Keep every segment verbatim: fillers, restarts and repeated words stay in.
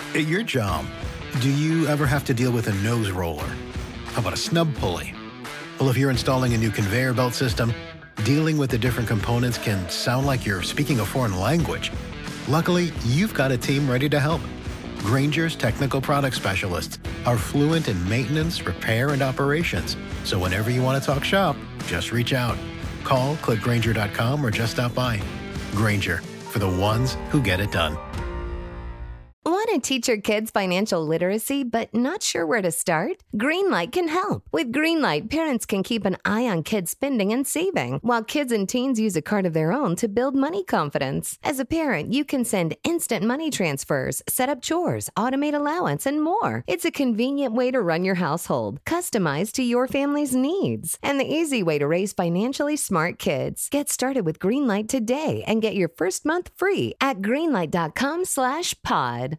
At your job, do you ever have to deal with a nose roller? How about a snub pulley? Well, if you're installing a new conveyor belt system, dealing with the different components can sound like you're speaking a foreign language. Luckily, you've got a team ready to help. Grainger's technical product specialists are fluent in maintenance, repair, and operations. So whenever you want to talk shop, just reach out. Call, click Grainger dot com, or just stop by. Grainger, for the ones who get it done. Want to teach your kids financial literacy but not sure where to start? Greenlight can help. With Greenlight, parents can keep an eye on kids' spending and saving, while kids and teens use a card of their own to build money confidence. As a parent, you can send instant money transfers, set up chores, automate allowance, and more. It's a convenient way to run your household, customized to your family's needs, and the easy way to raise financially smart kids. Get started with Greenlight today and get your first month free at greenlight dot com slash pod.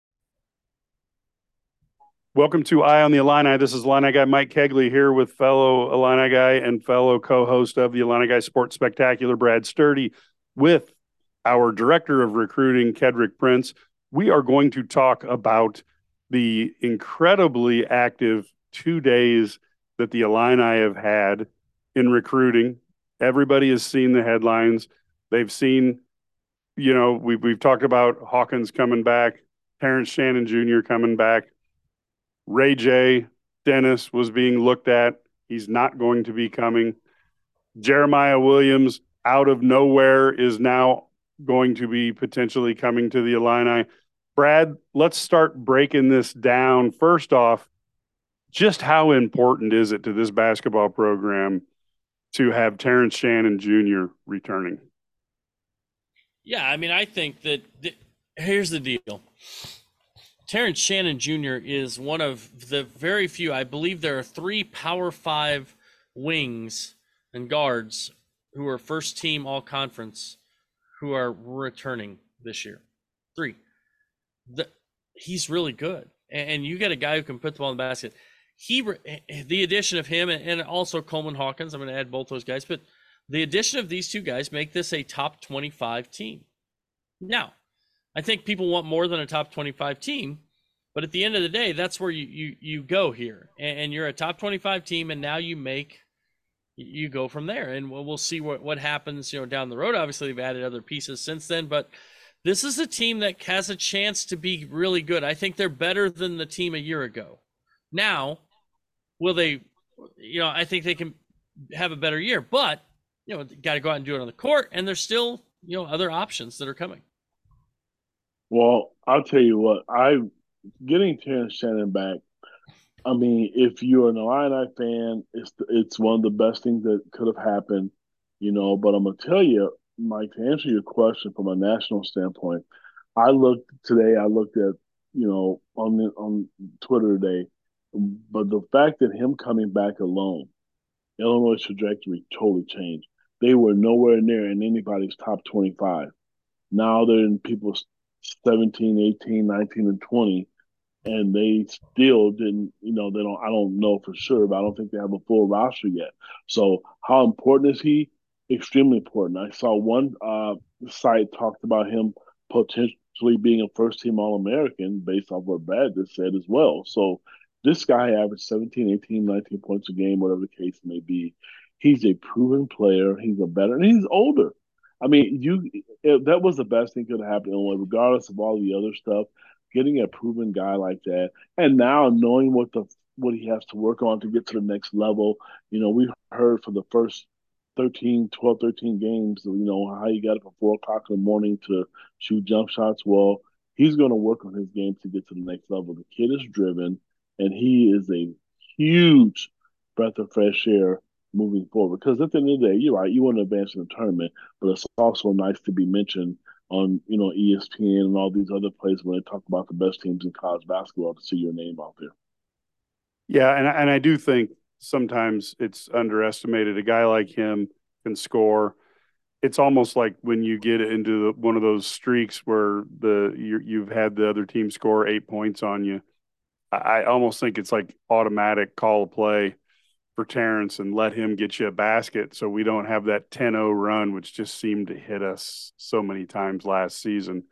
Welcome to Eye on the Illini. This is Illini guy Mike Kegley here with fellow Illini guy and fellow co-host of the Illini Guy Sports Spectacular, Brad Sturdy, with our director of recruiting, Kedrick Prince. We are going to talk about the incredibly active two days that the Illini have had in recruiting. Everybody has seen the headlines. They've seen, you know, we've, we've talked about Hawkins coming back, Terrence Shannon Junior coming back. Ray J. Dennis was being looked at. He's not going to be coming. Jeremiah Williams, out of nowhere, is now going to be potentially coming to the Illini. Brad, let's start breaking this down. First off, just how important is it to this basketball program to have Terrence Shannon Junior returning? Yeah, I mean, I think that th- here's the deal. Terrence Shannon Junior is one of the very few, I believe there are three Power Five wings and guards who are first team all conference who are returning this year. Three. The, he's really good. And you get a guy who can put the ball in the basket. He, the addition of him and also Coleman Hawkins, I'm going to add both those guys, but the addition of these two guys make this a top twenty-five team. Now, I think people want more than a top twenty-five team, but at the end of the day, that's where you you, you go here. And, and you're a top twenty-five team, and now you make you go from there. And we'll, we'll see what, what happens, you know, down the road. Obviously, they've added other pieces since then, but this is a team that has a chance to be really good. I think they're better than the team a year ago. Now, will they, you know, I think they can have a better year, but, you know, got to go out and do it on the court, and there's still, you know, other options that are coming. Well, I'll tell you what, I getting Terrence Shannon back, I mean, if you're an Illini fan, it's it's one of the best things that could have happened, you know. But I'm gonna tell you, Mike, to answer your question from a national standpoint, I looked today. I looked at, you know, on the, on Twitter today, but the fact that him coming back alone, Illinois' trajectory totally changed. They were nowhere near in anybody's top twenty-five. Now they're in people's seventeen, eighteen, nineteen, and twenty, and they still didn't, you know, they don't, I don't know for sure, but I don't think they have a full roster yet. So how important is he? Extremely important. I saw one uh, site talked about him potentially being a first-team All-American based off what Brad just said as well. So this guy averaged seventeen, eighteen, nineteen points a game, whatever the case may be. He's a proven player. He's a better, and he's older. I mean, you it, that was the best thing could have happened, regardless of all the other stuff. Getting a proven guy like that, and now knowing what the what he has to work on to get to the next level. You know, we heard for the first thirteen, twelve, thirteen games, you know, how he got up at four o'clock in the morning to shoot jump shots. Well, he's going to work on his game to get to the next level. The kid is driven, and he is a huge breath of fresh air moving forward. Because at the end of the day, you're right, you want to advance in the tournament, but it's also nice to be mentioned on, you know, E S P N and all these other places when they talk about the best teams in college basketball to see your name out there. Yeah, and and I do think sometimes it's underestimated. A guy like him can score. It's almost like when you get into the, one of those streaks where the you, you've had the other team score eight points on you. I, I almost think it's like automatic call a play for Terrence and let him get you a basket so we don't have that ten oh run, which just seemed to hit us so many times last season.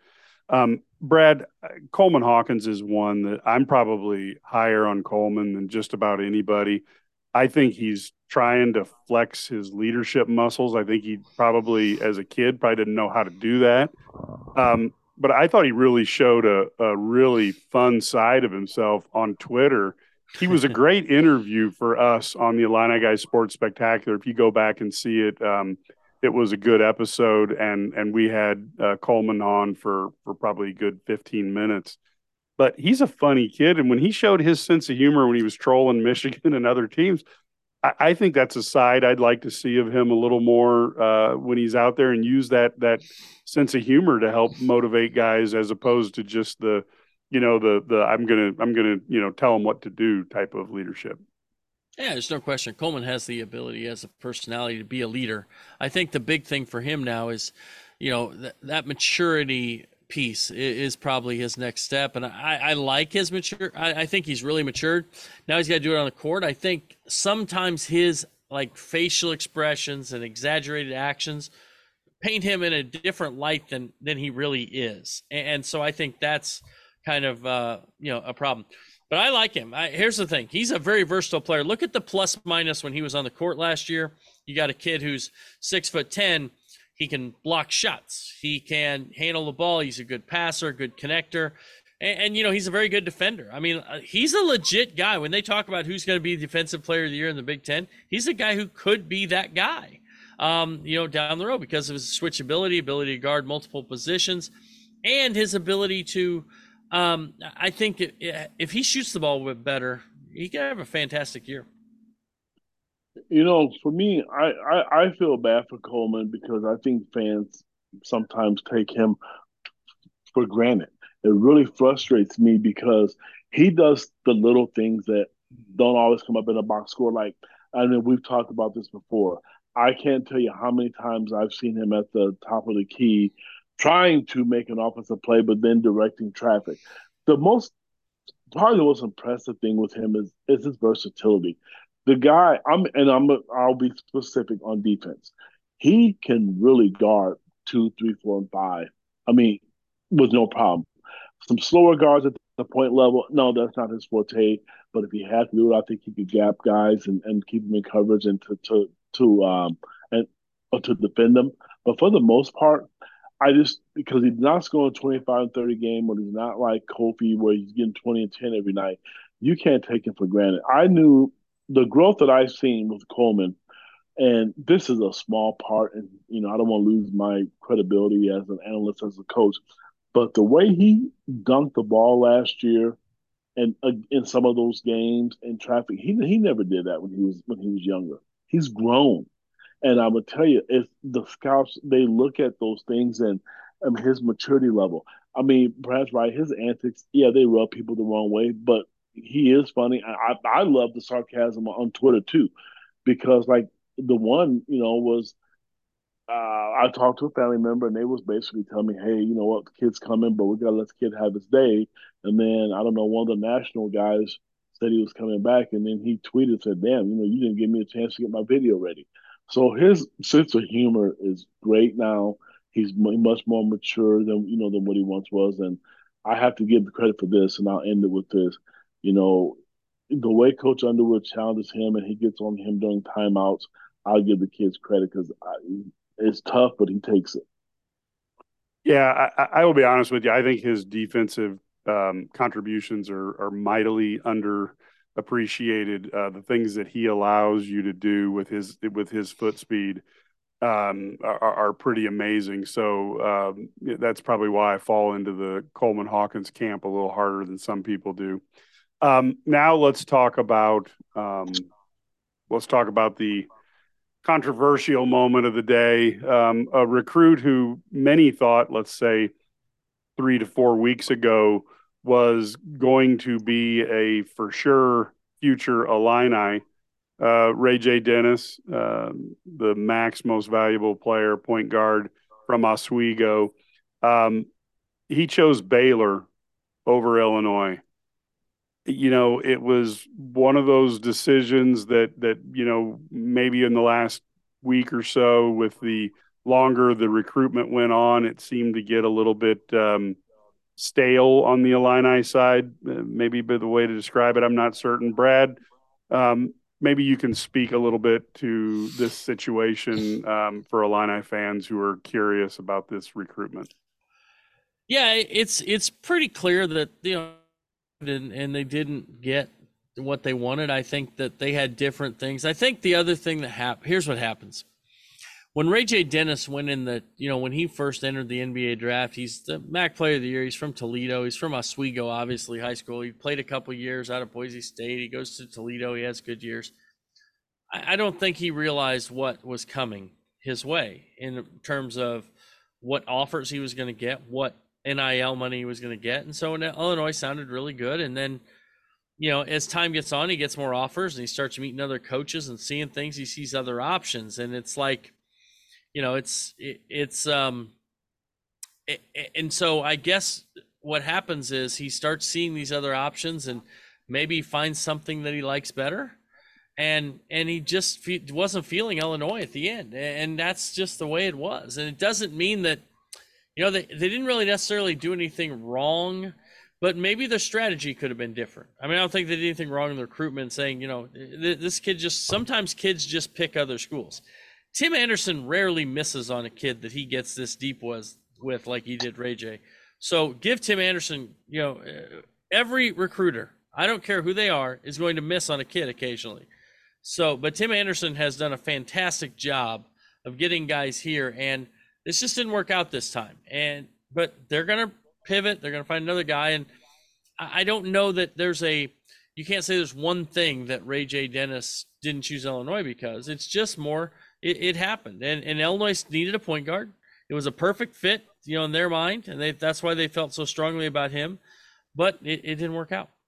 Um, Brad, Coleman Hawkins is one that I'm probably higher on Coleman than just about anybody. I think he's trying to flex his leadership muscles. I think he probably, as a kid, probably didn't know how to do that. Um, but I thought he really showed a, a really fun side of himself on Twitter. He was a great interview for us on the Illini Guys Sports Spectacular. If you go back and see it, um, it was a good episode, and and we had uh, Coleman on for for probably a good fifteen minutes. But he's a funny kid, and when he showed his sense of humor when he was trolling Michigan and other teams, I, I think that's a side I'd like to see of him a little more uh, when he's out there, and use that that sense of humor to help motivate guys, as opposed to just the, you know, the the I'm gonna I'm gonna you know tell them what to do type of leadership. Yeah, there's no question. Coleman has the ability as a personality to be a leader. I think the big thing for him now is, you know, th- that maturity piece is, is probably his next step. And I, I like his mature. I, I think he's really matured. Now he's got to do it on the court. I think sometimes his like facial expressions and exaggerated actions paint him in a different light than than he really is. And, and so I think that's kind of uh, you know a problem. But I like him. I, here's the thing. He's a very versatile player. Look at the plus minus when he was on the court last year. You got a kid who's six foot ten. He can block shots. He can handle the ball. He's a good passer, good connector. And, and you know, he's a very good defender. I mean, uh, he's a legit guy. When they talk about who's going to be defensive player of the year in the Big Ten, he's a guy who could be that guy, um, you know, down the road because of his switchability, ability to guard multiple positions, and his ability to Um, I think if he shoots the ball a bit better, he can have a fantastic year. You know, for me, I, I, I feel bad for Coleman because I think fans sometimes take him for granted. It really frustrates me because he does the little things that don't always come up in a box score. Like, I mean, we've talked about this before. I can't tell you how many times I've seen him at the top of the key trying to make an offensive play, but then directing traffic. The most, probably the most impressive thing with him is is his versatility. The guy, I'm, and I'm, I'll be specific on defense. He can really guard two, three, four, and five. I mean, with no problem. Some slower guards at the point level, no, that's not his forte. But if he had to do it, I think he could gap guys and, and keep them in coverage and to to to um and or to defend them. But for the most part, I just because he's not scoring twenty-five and thirty game, or he's not like Kofi where he's getting twenty and ten every night, you can't take him for granted. I knew the growth that I've seen with Coleman, and this is a small part, and you know, I don't want to lose my credibility as an analyst, as a coach, but the way he dunked the ball last year and uh, in some of those games in traffic, he he never did that when he was when he was younger. He's grown. And I would tell you, if the scouts they look at those things and um, his maturity level. I mean, Brad's right. His antics, yeah, they rub people the wrong way, but he is funny. I I, I love the sarcasm on Twitter too, because like the one you know was uh, I talked to a family member and they was basically telling me, hey, you know what, the kid's coming, but we gotta let the kid have his day. And then I don't know, one of the national guys said he was coming back, and then he tweeted said, damn, you know, you didn't give me a chance to get my video ready. So his sense of humor is great now. He's much more mature than you know than what he once was, and I have to give the credit for this. And I'll end it with this. You know, the way Coach Underwood challenges him and he gets on him during timeouts, I'll give the kids credit because it's tough, but he takes it. Yeah, I, I will be honest with you. I think his defensive um, contributions are are mightily underappreciated. Uh, the things that he allows you to do with his with his foot speed um, are, are pretty amazing. So um, that's probably why I fall into the Coleman Hawkins camp a little harder than some people do. Um, now let's talk about um, let's talk about the controversial moment of the day. Um, a recruit who many thought, let's say, three to four weeks ago, was going to be a for sure future Illini. Uh, Ray J. Dennis, uh, the Mac's most valuable player, point guard from Oswego. Um, he chose Baylor over Illinois. You know, it was one of those decisions that, that, you know, maybe in the last week or so, with the longer the recruitment went on, it seemed to get a little bit, um, stale on the Illini side, uh, maybe be the way to describe it. I'm not certain. Brad, um, maybe you can speak a little bit to this situation um, for Illini fans who are curious about this recruitment. Yeah, it's it's pretty clear that, you know, and, and they didn't get what they wanted. I think that they had different things. I think the other thing that happened, here's what happens. When Ray J. Dennis went in the, you know, when he first entered the N B A draft, he's the M A C Player of the Year. He's from Toledo. He's from Oswego, obviously, high school. He played a couple years out of Boise State. He goes to Toledo. He has good years. I, I don't think he realized what was coming his way in terms of what offers he was going to get, what N I L money he was going to get. And so Illinois sounded really good. And then, you know, as time gets on, he gets more offers and he starts meeting other coaches and seeing things. He sees other options. And it's like, you know, it's, it, it's, um, it, and so I guess what happens is he starts seeing these other options and maybe finds something that he likes better. And, and he just fe- wasn't feeling Illinois at the end. And that's just the way it was. And it doesn't mean that, you know, they, they didn't really necessarily do anything wrong, but maybe their strategy could have been different. I mean, I don't think they did anything wrong in the recruitment, saying, you know, this kid just, sometimes kids just pick other schools. Tim Anderson rarely misses on a kid that he gets this deep was with like he did Ray J. So give Tim Anderson, you know, every recruiter, I don't care who they are, is going to miss on a kid occasionally. So, but Tim Anderson has done a fantastic job of getting guys here, and this just didn't work out this time. And, but they're going to pivot. They're going to find another guy. And I, I don't know that there's a, you can't say there's one thing that Ray J. Dennis didn't choose Illinois because it's just more, It, it happened, and, and Illinois needed a point guard. It was a perfect fit, you know, in their mind, and they, that's why they felt so strongly about him. But it, it didn't work out.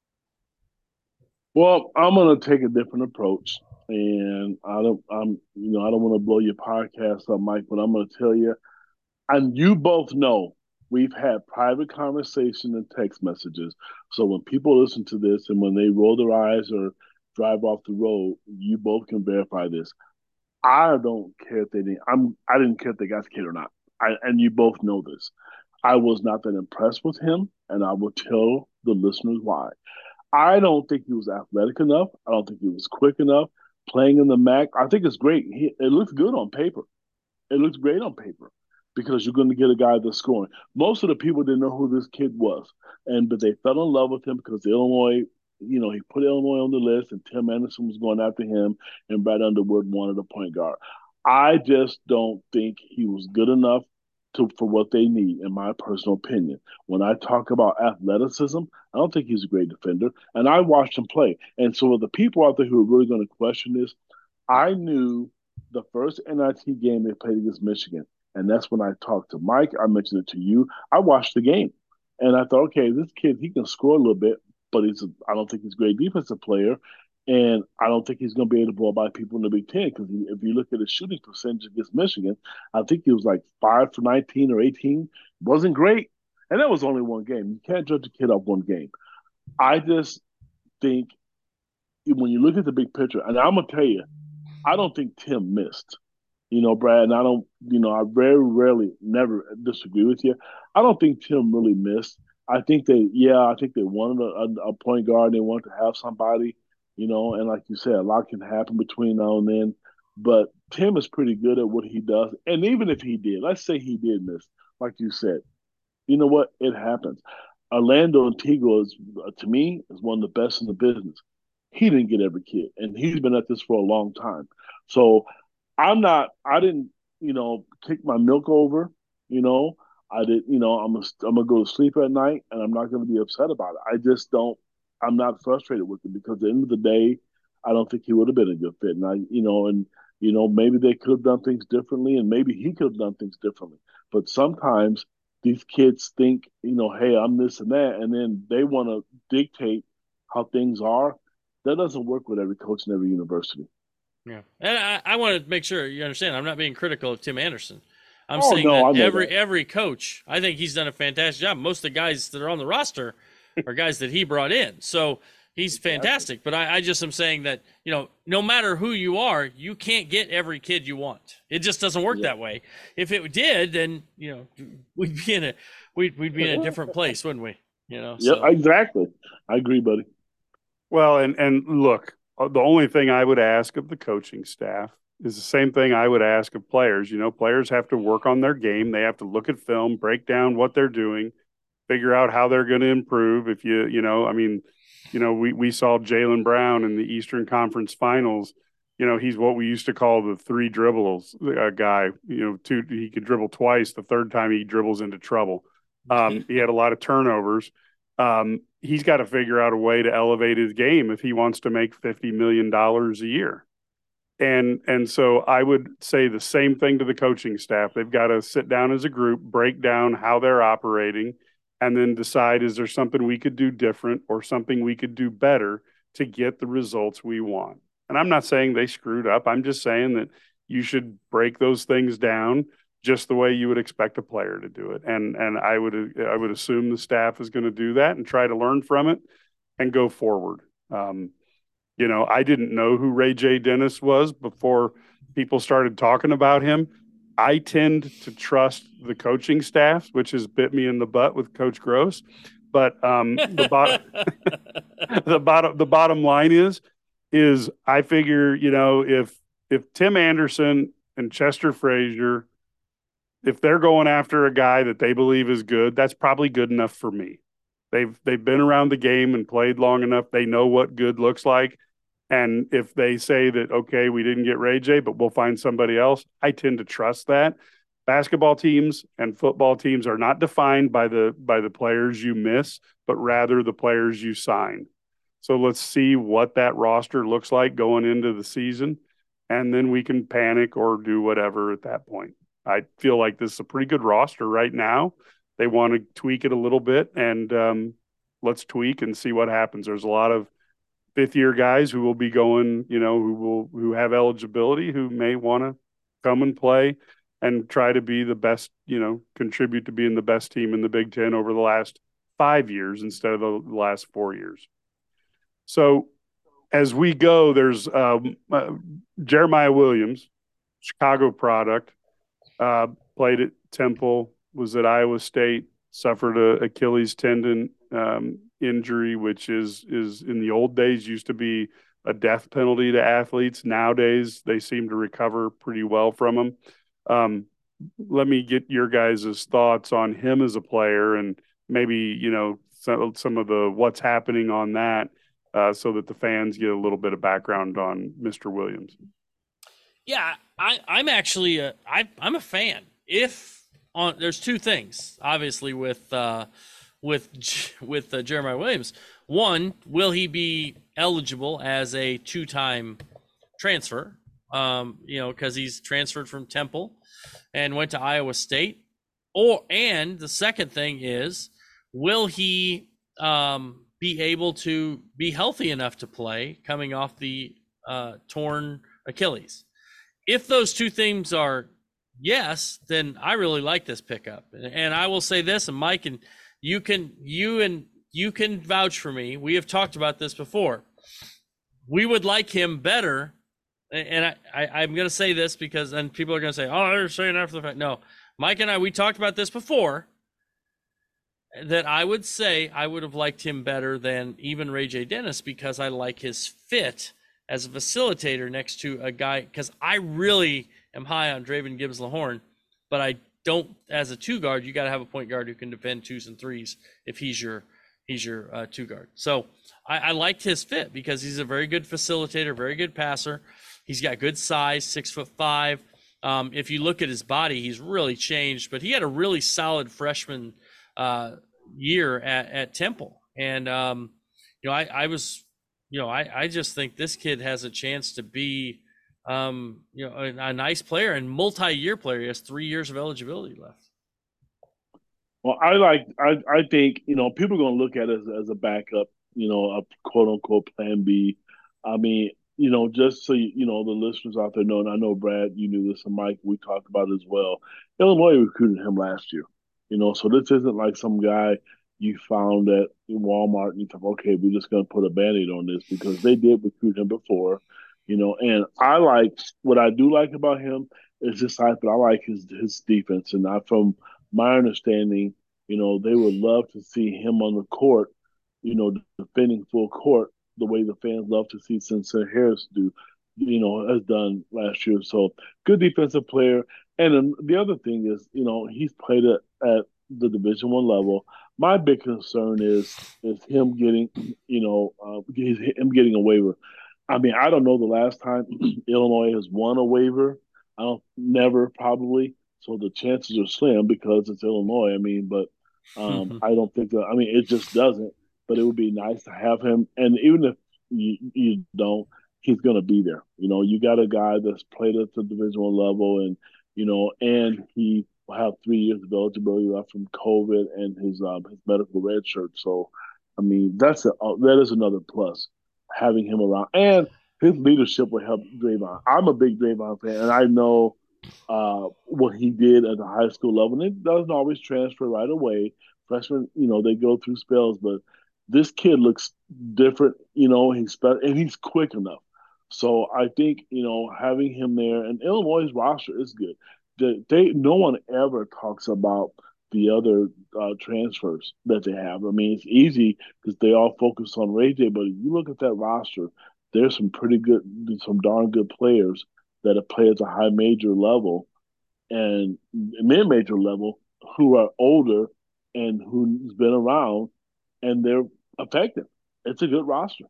Well, I'm going to take a different approach, and I don't, I'm, you know, I don't want to blow your podcast up, Mike, but I'm going to tell you, and you both know we've had private conversation and text messages. So when people listen to this and when they roll their eyes or drive off the road, you both can verify this. I don't care if they didn't. I'm. I didn't care if they got the kid or not. I, and you both know this. I was not that impressed with him, and I will tell the listeners why. I don't think he was athletic enough. I don't think he was quick enough. Playing in the M A C, I think it's great. He, it looks good on paper. It looks great on paper because you're going to get a guy that's scoring. Most of the people didn't know who this kid was, and but they fell in love with him because the Illinois. You know, he put Illinois on the list, and Tim Anderson was going after him, and Brad Underwood wanted a point guard. I just don't think he was good enough to for what they need, in my personal opinion. When I talk about athleticism, I don't think he's a great defender, and I watched him play. And so the people out there who are really going to question this, I knew the first N I T game they played against Michigan, and that's when I talked to Mike. I mentioned it to you. I watched the game, and I thought, okay, this kid, he can score a little bit, but he's a, I don't think he's a great defensive player, and I don't think he's going to be able to blow by people in the Big Ten because if you look at his shooting percentage against Michigan, I think he was like five for nineteen or eighteen. Wasn't great, and that was only one game. You can't judge a kid off one game. I just think when you look at the big picture, and I'm going to tell you, I don't think Tim missed. You know, Brad, and I don't, you know, I very rarely, never disagree with you. I don't think Tim really missed. I think they, yeah, I think they wanted a, a point guard. They wanted to have somebody, you know, and like you said, a lot can happen between now and then. But Tim is pretty good at what he does. And even if he did, let's say he did miss, like you said, you know what? It happens. Orlando Antigua is, to me, is one of the best in the business. He didn't get every kid, and he's been at this for a long time. So I'm not, I didn't, you know, kick my milk over, you know. I did, you know, I'm gonna, I'm gonna go to sleep at night, and I'm not gonna be upset about it. I just don't. I'm not frustrated with him because at the end of the day, I don't think he would have been a good fit. And I, you know, and you know, maybe they could have done things differently, and maybe he could have done things differently. But sometimes these kids think, you know, hey, I'm this and that, and then they want to dictate how things are. That doesn't work with every coach in every university. Yeah, and I, I want to make sure you understand. I'm not being critical of Tim Anderson. I'm oh, saying no, that every that. every coach, I think he's done a fantastic job. Most of the guys that are on the roster are guys that he brought in. So He's fantastic, but I, I just am saying that, you know, no matter who you are, you can't get every kid you want. It just doesn't work yeah. that way. If it did, then, you know, we'd be in a we'd we'd be in a different place, wouldn't we? You know. Yeah, so. exactly. I agree, buddy. Well, and and look, the only thing I would ask of the coaching staff is the same thing I would ask of players. You know, players have to work on their game. They have to look at film, break down what they're doing, figure out how they're going to improve. If you, you know, I mean, you know, we, we saw Jaylen Brown in the Eastern Conference Finals. You know, he's what we used to call the three dribbles uh, guy. You know, two, he could dribble twice. The third time he dribbles into trouble. Um, he had a lot of turnovers. Um, he's got to figure out a way to elevate his game if he wants to make fifty million dollars a year. And and so I would say the same thing to the coaching staff. They've got to sit down as a group, break down how they're operating, and then decide, is there something we could do different or something we could do better to get the results we want? And I'm not saying they screwed up. I'm just saying that you should break those things down just the way you would expect a player to do it. And and I would I would assume the staff is going to do that and try to learn from it and go forward. Um, You know, I didn't know who Ray J. Dennis was before people started talking about him. I tend to trust the coaching staff, which has bit me in the butt with Coach Gross. But um, the bottom, the bottom, the bottom line is, is I figure, you know, if if Tim Anderson and Chester Frazier, if they're going after a guy that they believe is good, that's probably good enough for me. They've they've been around the game and played long enough. They know what good looks like. And if they say that, okay, we didn't get Ray J, but we'll find somebody else, I tend to trust that. Basketball teams and football teams are not defined by the by the players you miss, but rather the players you sign. So let's see what that roster looks like going into the season, and then we can panic or do whatever at that point. I feel like this is a pretty good roster right now. They want to tweak it a little bit, and um, let's tweak and see what happens. There's a lot of fifth-year guys who will be going, you know, who will who have eligibility, who may want to come and play and try to be the best, you know, contribute to being the best team in the Big Ten over the last five years instead of the last four years. So as we go, there's um, uh, Jeremiah Williams, Chicago product, uh, played at Temple, was at Iowa State, suffered a Achilles tendon um, injury, which is is in the old days used to be a death penalty to athletes. Nowadays, they seem to recover pretty well from them. Um, let me get your guys' thoughts on him as a player, and maybe, you know, some, some of the what's happening on that, uh, so that the fans get a little bit of background on Mister Williams. Yeah, I, I'm actually a, I, I'm a fan. If on there's two things, obviously, with uh, with with uh, Jeremiah Williams. One, will he be eligible as a two-time transfer? Um, you know, because he's transferred from Temple and went to Iowa State. Or and the second thing is, will he um, be able to be healthy enough to play coming off the uh, torn Achilles? If those two things are yes, then I really like this pickup. And I will say this, and Mike, and you can you and you can vouch for me. We have talked about this before. We would like him better. And I, I, I'm going to say this because then people are going to say, oh, they're saying after the fact. No, Mike and I, we talked about this before, that I would say I would have liked him better than even Ray J. Dennis because I like his fit as a facilitator next to a guy, because I really am high on Draven Gibbs-Lahorn, but I don't, as a two guard, you got to have a point guard who can defend twos and threes if he's your he's your uh, two guard. So I, I liked his fit because he's a very good facilitator, very good passer. He's got good size, six foot five. Um, if you look at his body, he's really changed, but he had a really solid freshman uh, year at, at Temple. And, um, you know, I, I was, you know, I, I just think this kid has a chance to be, um, you know, a, a nice player and multi-year player. He has three years of eligibility left. Well, I like, I, I think, you know, people are going to look at it as, as a backup, you know, a quote unquote plan B. I mean, you know, just so you, you know, the listeners out there know, and I know, Brad, you knew this, and Mike, we talked about it as well. Illinois recruited him last year, you know, so this isn't like some guy, you found at Walmart and you thought, okay, we're just going to put a Band-Aid on this because they did recruit him before, you know. And I like what I do like about him is his size, but I like his his defense. And I, from my understanding, you know, they would love to see him on the court, you know, defending full court the way the fans love to see Sincere Harris do, you know, has done last year. So good defensive player. And then the other thing is, you know, he's played at, at the Division One level. My big concern is is him getting, you know, uh, him getting a waiver. I mean, I don't know the last time Illinois has won a waiver. I don't, never probably. So the chances are slim because it's Illinois. I mean, but um, I don't think that. I mean, it just doesn't. But it would be nice to have him. And even if you, you don't, he's going to be there. You know, you got a guy that's played at the Division One level, and you know, and he will have three years of eligibility left from COVID and his um, his medical red shirt. So, I mean, that's a uh, that is another plus having him around, and his leadership will help Draymond. I'm a big Draymond fan, and I know uh, what he did at the high school level. And it doesn't always transfer right away. Freshmen, you know, they go through spells, but this kid looks different. You know, he's and he's quick enough. So I think, you know, having him there, and Illinois' roster is good. They, they no one ever talks about the other uh, transfers that they have. I mean, it's easy because they all focus on Ray J, but if you look at that roster, there's some pretty good, some darn good players that have played at the high major level and mid major level who are older and who's been around, and they're effective. It's a good roster.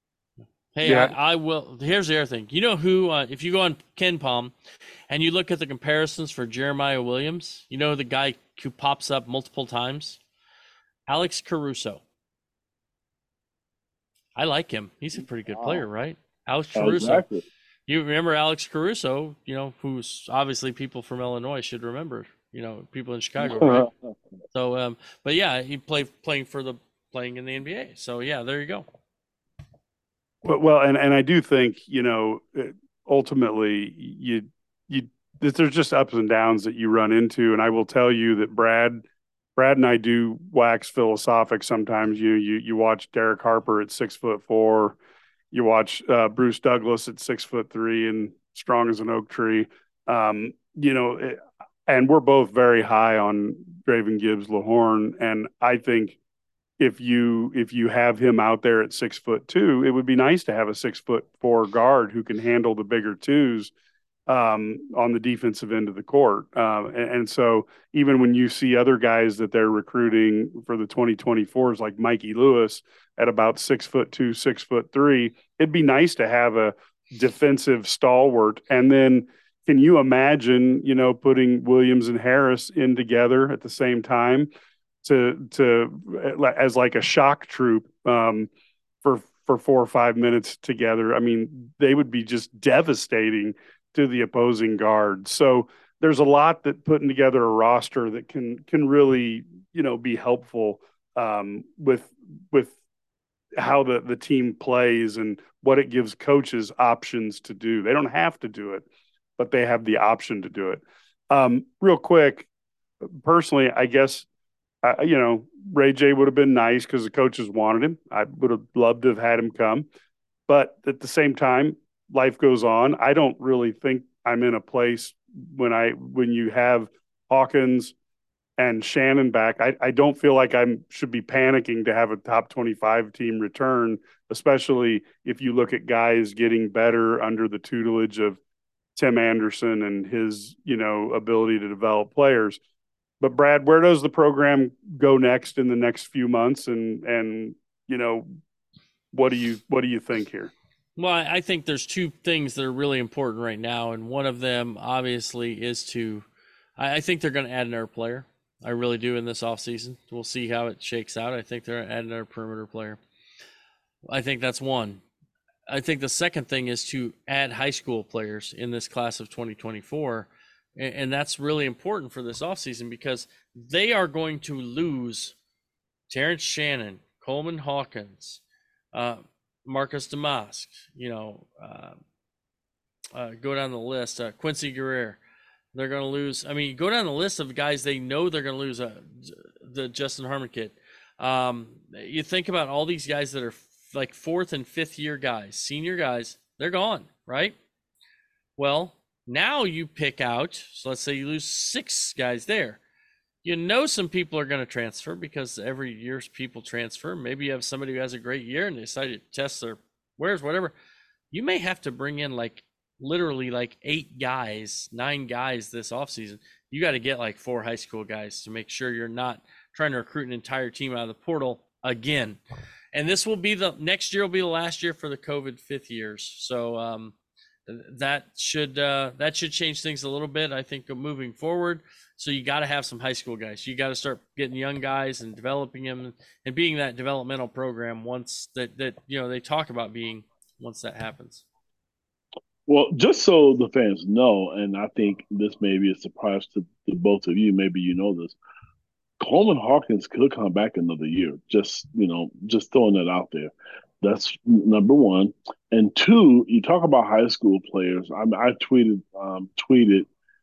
Hey, yeah. I, I will. Here's the other thing. You know who, uh, if you go on KenPom and you look at the comparisons for Jeremiah Williams, you know the guy who pops up multiple times? Alex Caruso. I like him. He's a pretty good player, right? Alex Caruso. Exactly. You remember Alex Caruso, you know, who's obviously people from Illinois should remember, you know, people in Chicago, right? So, um, but yeah, he played playing for the, playing in the N B A. So, yeah, there you go. Well, well, and, and I do think, you know, ultimately you, you, there's just ups and downs that you run into. And I will tell you that Brad, Brad and I do wax philosophic sometimes. You, you, you watch Derek Harper at six foot four, you watch uh, Bruce Douglas at six foot three and strong as an oak tree. Um, you know, it, and we're both very high on Draven Gibbs-Lahorn. And I think, If you if you have him out there at six foot two, it would be nice to have a six foot four guard who can handle the bigger twos um, on the defensive end of the court. Uh, and, and so even when you see other guys that they're recruiting for the twenty twenty-fours, like Mikey Lewis at about six foot two, six foot three, it'd be nice to have a defensive stalwart. And then can you imagine, you know, putting Williams and Harris in together at the same time? To to as like a shock troop um, for for four or five minutes together. I mean, they would be just devastating to the opposing guard. So there's a lot that putting together a roster that can can really, you know, be helpful um, with with how the the team plays and what it gives coaches options to do. They don't have to do it, but they have the option to do it. Um, real quick, personally, I guess. Uh, you know, Ray J would have been nice because the coaches wanted him. I would have loved to have had him come. But at the same time, life goes on. I don't really think I'm in a place when I when you have Hawkins and Shannon back. I, I don't feel like I should be panicking to have a top twenty-five team return, especially if you look at guys getting better under the tutelage of Tim Anderson and his, you know, ability to develop players. But Brad, where does the program go next in the next few months? And, and, you know, what do you, what do you think here? Well, I think there's two things that are really important right now. And one of them obviously is to, I think they're going to add another player. I really do in this offseason. We'll see how it shakes out. I think they're going to add another perimeter player. I think that's one. I think the second thing is to add high school players in this class of twenty twenty-four. And that's really important for this offseason because they are going to lose Terrence Shannon, Coleman Hawkins, uh, Marcus Damask, you know, uh, uh, go down the list, uh, Quincy Guerrero. They're going to lose. I mean, go down the list of guys they know they're going to lose, uh, the Justin Harmon kid. Um, you think about all these guys that are like fourth and fifth year guys, senior guys, they're gone, right? Well, now you pick out, so let's say you lose six guys there. You know some people are going to transfer because every year people transfer. Maybe you have somebody who has a great year and they decide to test their wares, whatever. You may have to bring in like literally like eight guys, nine guys this offseason. You got to get like four high school guys to make sure you're not trying to recruit an entire team out of the portal again. And this will be the next year will be the last year for the COVID fifth years. So um, that should uh, that should change things a little bit, I think, moving forward. So you got to have some high school guys. You got to start getting young guys and developing them and being that developmental program once that that you know they talk about being once that happens. Well, just so the fans know, and I think this may be a surprise to, to both of you, maybe you know this, Coleman Hawkins could come back another year. Just, you know, just throwing that out there. That's number one. And two, you talk about high school players. I, I tweeted, um, tweeted,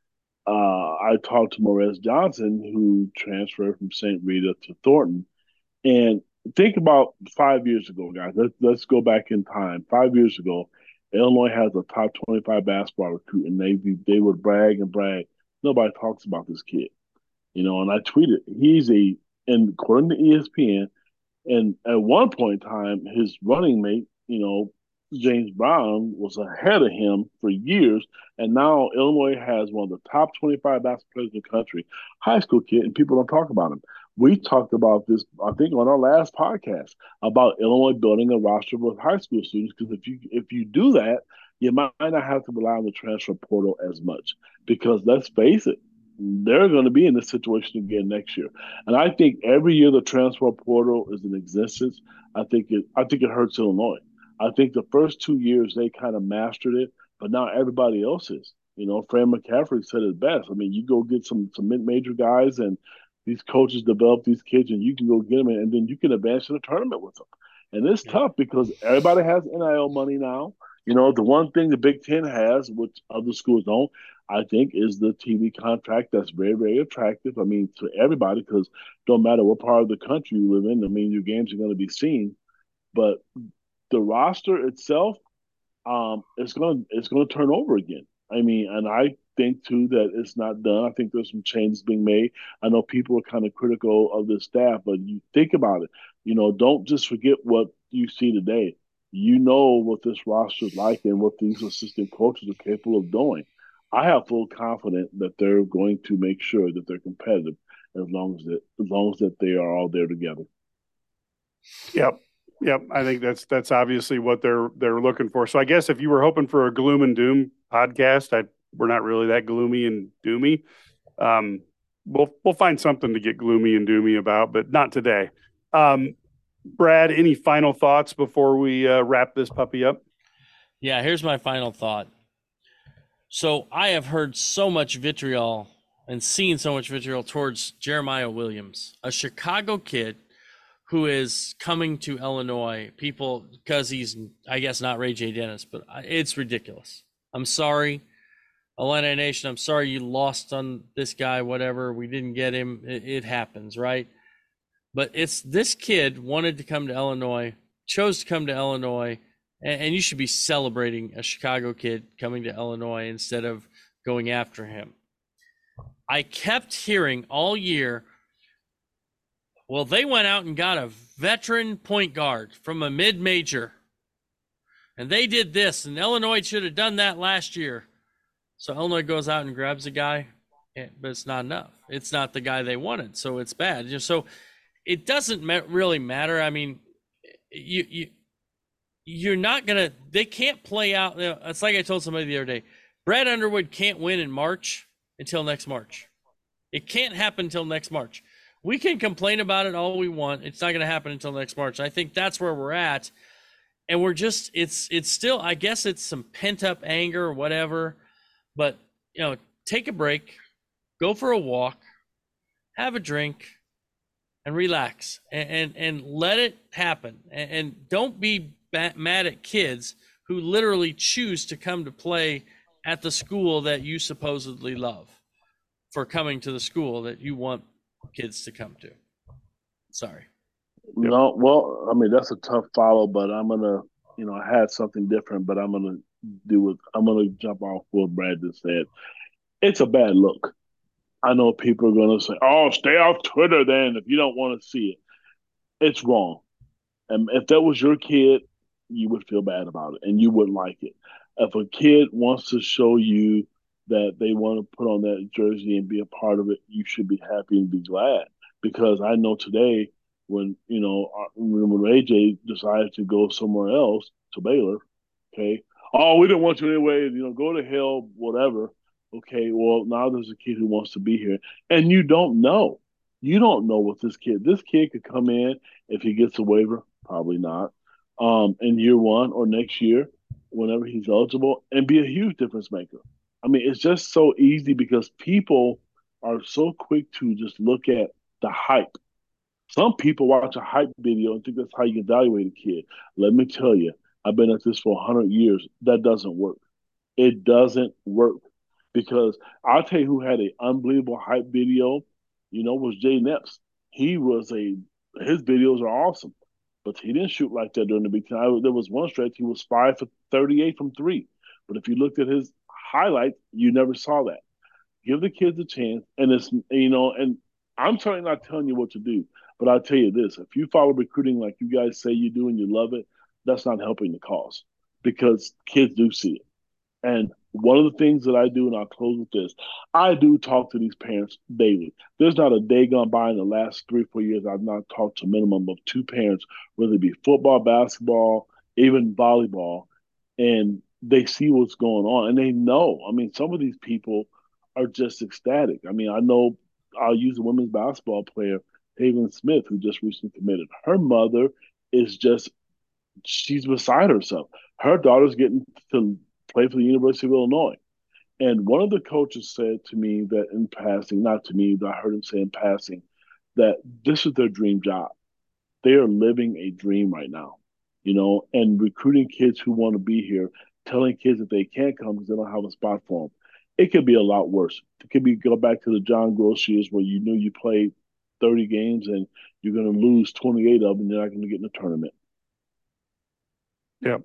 uh, I talked to Morez Johnson, who transferred from Saint Rita to Thornton. And think about five years ago, guys. Let's, let's go back in time. Five years ago, Illinois has a top twenty-five basketball recruit, and they they would brag and brag. Nobody talks about this kid, you know. And I tweeted, he's a, and according to E S P N, and at one point in time, his running mate, you know, James Brown, was ahead of him for years, and now Illinois has one of the top twenty-five basketball players in the country, high school kid, and people don't talk about him. We talked about this, I think, on our last podcast about Illinois building a roster with high school students. Because if you if you do that, you might not have to rely on the transfer portal as much. Because let's face it, they're going to be in this situation again next year. And I think every year the transfer portal is in existence, I think it I think it hurts Illinois. I think the first two years they kind of mastered it, but now everybody else is. You know, Fran McCaffrey said it best. I mean, you go get some some mid-major guys and these coaches develop these kids, and you can go get them, and then you can advance to the tournament with them. And it's tough because everybody has N I L money now. You know, the one thing the Big Ten has, which other schools don't, I think, is the T V contract that's very, very attractive. I mean, to everybody, because no matter what part of the country you live in, I mean, your games are going to be seen. But the roster itself, um, it's going it's going to turn over again. I mean, and I think too that it's not done. I think there's some changes being made. I know people are kind of critical of the staff, but you think about it. You know, don't just forget what you see today. You know what this roster is like and what these assistant coaches are capable of doing. I have full confidence that they're going to make sure that they're competitive as long as that as long as that they are all there together. Yep. Yep. I think that's that's obviously what they're they're looking for. So I guess if you were hoping for a gloom and doom podcast, I we're not really that gloomy and doomy. Um, we'll we'll find something to get gloomy and doomy about, but not today. Um, Brad, any final thoughts before we uh, wrap this puppy up? Yeah, here's my final thought. So I have heard so much vitriol and seen so much vitriol towards Jeremiah Williams, a Chicago kid who is coming to Illinois. People, because he's, I guess, not Ray J. Dennis, but it's ridiculous. I'm sorry, Illini Nation. I'm sorry you lost on this guy, whatever. We didn't get him. It, it happens, right? But it's this kid wanted to come to Illinois, chose to come to Illinois, and, and you should be celebrating a Chicago kid coming to Illinois instead of going after him. I kept hearing all year, well, they went out and got a veteran point guard from a mid-major, and they did this, and Illinois should have done that last year. So Illinois goes out and grabs a guy, but it's not enough. It's not the guy they wanted, so it's bad. So it doesn't really matter. I mean, you you you're not gonna. They can't play out. You know, it's like I told somebody the other day. Brad Underwood can't win in March until next March. It can't happen until next March. We can complain about it all we want. It's not going to happen until next March. I think that's where we're at, and we're just. It's it's still. I guess it's some pent up anger or whatever. But you know, take a break, go for a walk, have a drink, and relax, and and, and let it happen. And, and don't be mad at kids who literally choose to come to play at the school that you supposedly love, for coming to the school that you want kids to come to. Sorry. No, well, I mean that's a tough follow, but I'm gonna, you know, I had something different, but I'm gonna do it. I'm gonna jump off what Brad just said. It's a bad look. I know people are gonna say, "Oh, stay off Twitter then if you don't want to see it." It's wrong. And if that was your kid, you would feel bad about it and you wouldn't like it. If a kid wants to show you that they want to put on that jersey and be a part of it, you should be happy and be glad. Because I know today when, you know, uh, when A J decided to go somewhere else to Baylor, okay, oh, we didn't want you anyway, you know, go to hell, whatever. Okay, well, now there's a kid who wants to be here. And you don't know. You don't know what this kid, this kid could come in if he gets a waiver, probably not, um, in year one or next year, whenever he's eligible, and be a huge difference maker. I mean, it's just so easy because people are so quick to just look at the hype. Some people watch a hype video and think that's how you evaluate a kid. Let me tell you, I've been at this for one hundred years. That doesn't work. It doesn't work because I'll tell you who had an unbelievable hype video, you know, was Jay Neps. He was a, his videos are awesome, but he didn't shoot like that during the Big Ten. There was one stretch, he was five for thirty-eight from three. But if you looked at his highlights, you never saw that. Give the kids a chance. And it's, you know, and I'm certainly not telling you what to do, but I'll tell you this, if you follow recruiting like you guys say you do and you love it, that's not helping the cause because kids do see it. And one of the things that I do, and I'll close with this, I do talk to these parents daily. There's not a day gone by in the last three, four years I've not talked to a minimum of two parents, whether it be football, basketball, even volleyball, and they see what's going on and they know. I mean, some of these people are just ecstatic. I mean, I know I'll use a women's basketball player, Haven Smith, who just recently committed. Her mother is just, she's beside herself. Her daughter's getting to play for the University of Illinois. And one of the coaches said to me that in passing, not to me, but I heard him say in passing, that this is their dream job. They are living a dream right now, you know, and recruiting kids who want to be here, telling kids that they can't come because they don't have a spot for them. It could be a lot worse. It could be go back to the John Gross years where you knew you played thirty games and you're going to lose twenty-eight of them and you're not going to get in the tournament. Yep.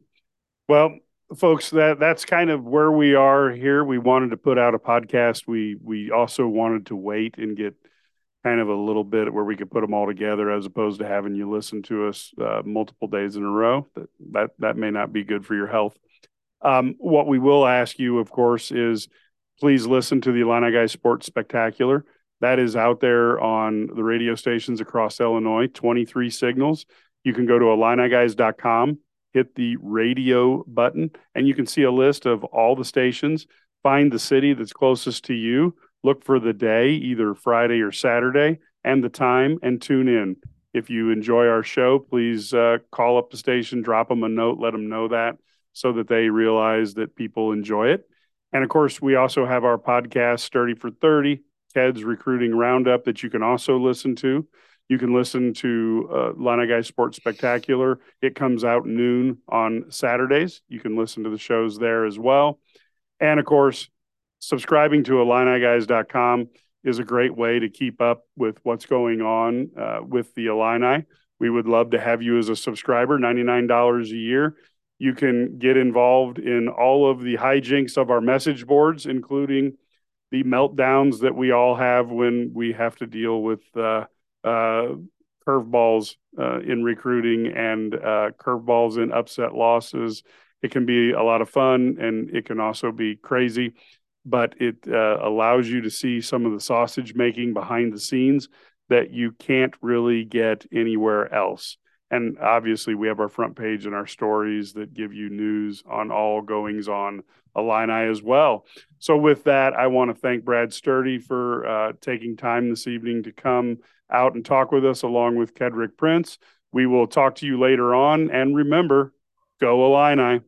Well, folks, that that's kind of where we are here. We wanted to put out a podcast. We we also wanted to wait and get kind of a little bit where we could put them all together as opposed to having you listen to us uh, multiple days in a row. That, that that may not be good for your health. Um, what we will ask you, of course, is please listen to the Illini Guys Sports Spectacular. That is out there on the radio stations across Illinois, twenty-three signals. You can go to Illini Guys dot com, hit the radio button, and you can see a list of all the stations. Find the city that's closest to you. Look for the day, either Friday or Saturday, and the time, and tune in. If you enjoy our show, please uh, call up the station, drop them a note, let them know that so that they realize that people enjoy it. And, of course, we also have our podcast, Sturdy for thirty, Ked's Recruiting Roundup, that you can also listen to. You can listen to uh, Illini Guys Sports Spectacular. It comes out noon on Saturdays. You can listen to the shows there as well. And, of course, subscribing to Illini Guys dot com is a great way to keep up with what's going on uh, with the Illini. We would love to have you as a subscriber, ninety-nine dollars a year. You can get involved in all of the hijinks of our message boards, including the meltdowns that we all have when we have to deal with uh, uh, curveballs uh, in recruiting and uh, curveballs in upset losses. It can be a lot of fun and it can also be crazy, but it uh, allows you to see some of the sausage making behind the scenes that you can't really get anywhere else. And obviously we have our front page and our stories that give you news on all goings on Illini as well. So with that, I want to thank Brad Sturdy for uh, taking time this evening to come out and talk with us along with Kedrick Prince. We will talk to you later on. And remember, go Illini.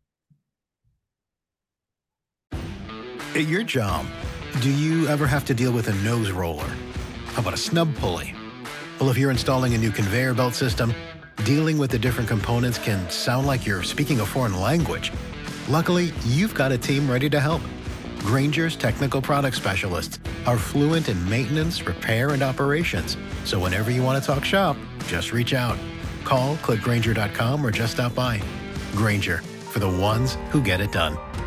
At your job, do you ever have to deal with a nose roller? How about a snub pulley? Well, if you're installing a new conveyor belt system, dealing with the different components can sound like you're speaking a foreign language. Luckily, you've got a team ready to help. Grainger's technical product specialists are fluent in maintenance, repair, and operations. So whenever you want to talk shop, just reach out. Call, click Grainger dot com, or just stop by. Grainger, for the ones who get it done.